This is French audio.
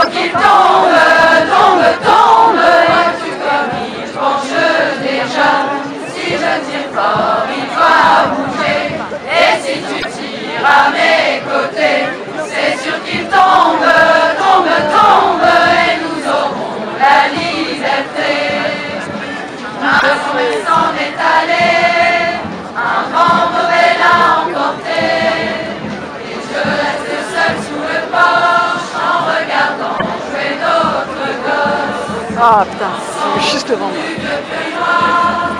qu'il tombe, tombe, tombe. Vois-tu comme il penche déjà? Si je tire fort, il va bouger. Et si tu tires à mes côtés, c'est sûr qu'il tombe, tombe, tombe. Et nous aurons la liberté. Un sourire s'en est allé, un vent mauvais l'a emporté. Et je reste seul sous le porche en regardant jouer d'autres gosses. Ah putain, c'est juste devant moi.